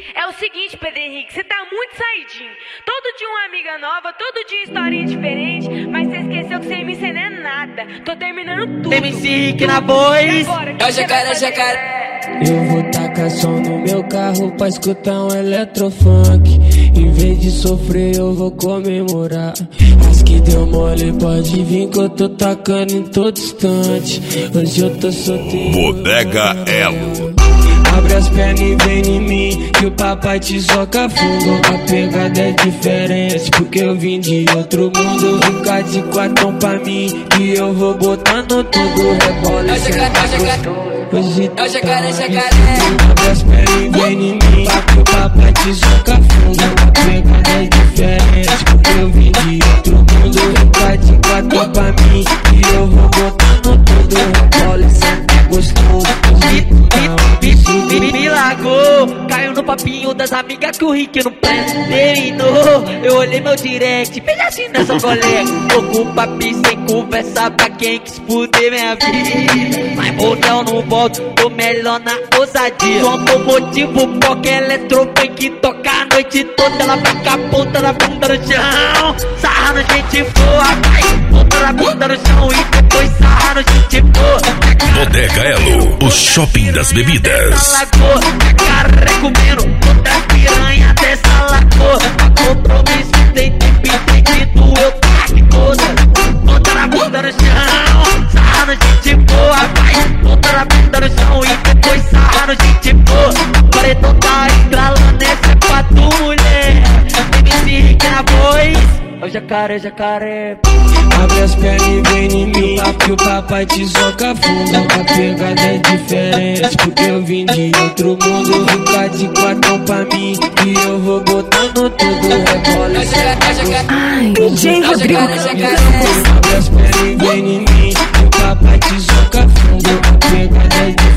É o seguinte, Pedro Henrique, você tá muito saidinho. Todo dia uma amiga nova, todo dia historinha diferente, mas você esqueceu que sem mim você não é nada. Tô terminando tudo. MC Henrique na voz. É o jacaré. Eu vou tacar som no meu carro pra escutar um eletrofunk. Em vez de sofrer eu vou comemorar. As que deu mole pode vir que eu tô tacando em todo instante. Hoje eu tô solteiro. Bodega Elo. Abre as pernas e vem em mim, que o papai te soca fundo. A pegada é diferente, porque eu vim de outro mundo. Fica de quatão pra mim, que eu vou botando tudo. Rebola e hoje É o jacaré. abre as pernas e vem em mim, que o papai te soca fundo. A pegada é diferente, porque eu vim de outro mundo. Fica de quatão pra mim, que eu vou botando tudo. Rebola e gostoso. Me largou, caiu no papinho das amigas que o Rick não presta. Terminou, eu olhei meu direct, veja assim nessa colega. Tô com o papi sem conversa pra quem quis fuder minha vida. Mas motel não volto, tô melhor na ousadia. Como motivo, porque eletrofunk toca a noite toda. Ela fica a ponta da bunda no chão, sarra no gente boa, vai, ponta da bunda no chão e depois sarra no gente boa. Bodega Elo, o shopping das bebidas. Lagoa, jacaré comendo toda piranha dessa lagoa. A compromisso tem tempo entendido, eu taco toda. Ponta na bunda no chão, sarra no gente boa, vai, ponta na bunda no chão e depois sarra no gente boa. Paredão tá estralando, essa é pra tu, mulher. MC Henrique na voz. É o jacaré. Abre as pernas e vem em mim, que o papai te soca fundo. A pegada é diferente, porque eu vim de outro mundo. Fica de quatão pra mim, que eu vou botando tudo. Rebola Ai, DJ Rodrigo. Abre as pernas e vem em mim, que o papai te soca fundo. A pegada é diferente.